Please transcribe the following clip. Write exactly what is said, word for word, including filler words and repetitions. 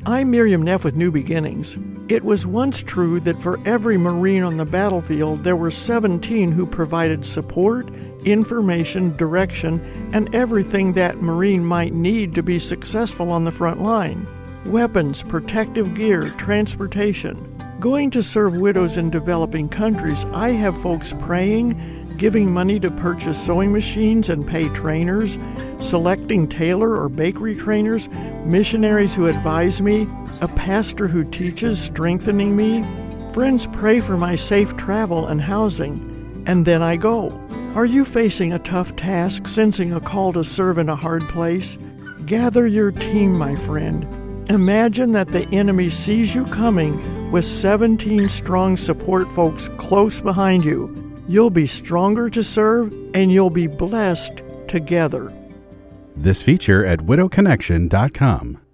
I'm Miriam Neff with New Beginnings. It was once true that for every Marine on the battlefield, there were seventeen who provided support, information, direction, and everything that Marine might need to be successful on the front line. Weapons, protective gear, transportation. Going to serve widows in developing countries, I have folks praying, giving money to purchase sewing machines and pay trainers, selecting tailor or bakery trainers, missionaries who advise me, a pastor who teaches, strengthening me. Friends pray for my safe travel and housing, and then I go. Are you facing a tough task, sensing a call to serve in a hard place? Gather your team, my friend. Imagine that the enemy sees you coming with seventeen strong support folks close behind you. You'll be stronger to serve, and you'll be blessed together. This feature at widow connection dot com.